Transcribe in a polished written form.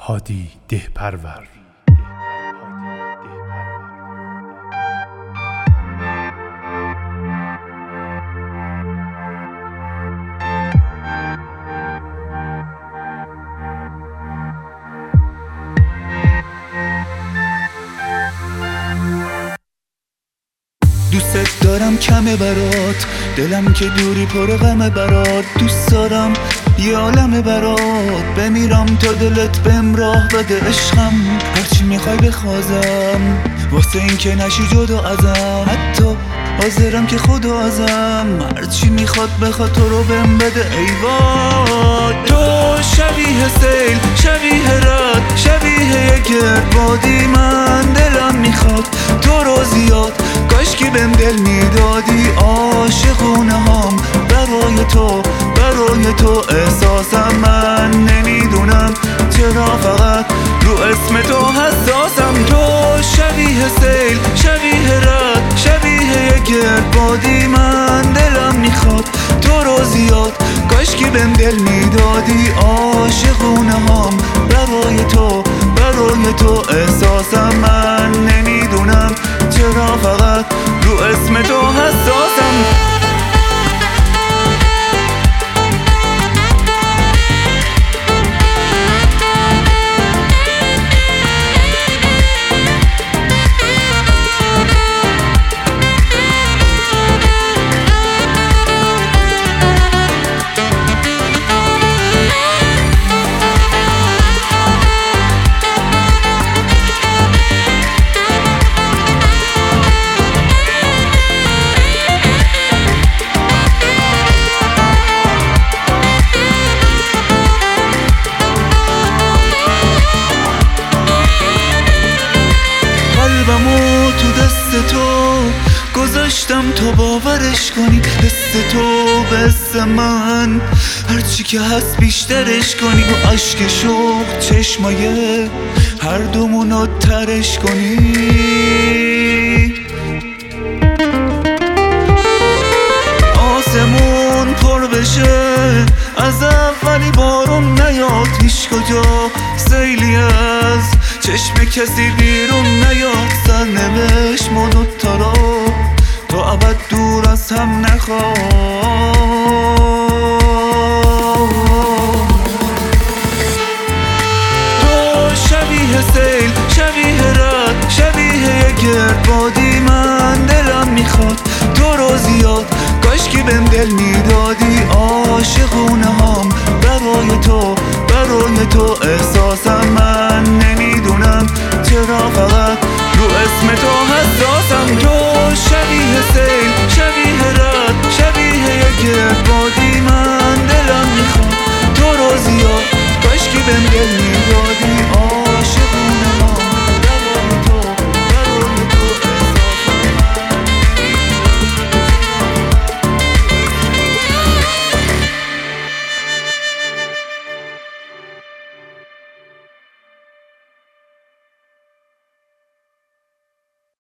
هادی دهپرور. دوست دارم کمه برات، دلم که دوری پر غمه برات. دوست دارم یه عالمه برات، بمیرم تا دلت بهم راه بده عشقم. هرچی میخوای بخوازم واسه این که نشی جدا ازم، حتی حاضرم که خدا ازم. هرچی میخواد بخواد تو رو بهم بده ای وای. تو شبیه سیل، شبیه رد، شبیه یه گردبادی. من دلم میخواد تو رو زیاد، کاشکی بهم دل میدادی. عاشقونه هم برای تو، برای تو احساسم. من نمیدونم چرا فقط رو اسم تو حساسم. تو شبیه سیل، شبیه رد، شبیه یه گردبادی. من دلم میخواد تو رو زیاد، کاشکی بهم دل میدادی. عاشقونه هم برای تو، برای تو احساسم. من نمیدونم چرا فقط رو اسم تو حساسم. قلبمو تو دست تو گذاشتم تا باورش کنی. حس تو به حس من، هرچی که هست بیشترش کنی. با عشق شوق چشمای هر دومونو ترش کنی. آسمون پر بشه از اولی بارون نیاد. هیچ کجا سیلی از چشم کسی بیرون نیاد. سرنوشت ما دوتا رو تا ابد دور از هم نخواد. تو شبیه سیل، شبیه رد، شبیه یه گردبادی. من دلم میخواد تو رو زیاد، کاشکی بهم دل میدادی. عاشقونه هم برای تو، برای تو احساس.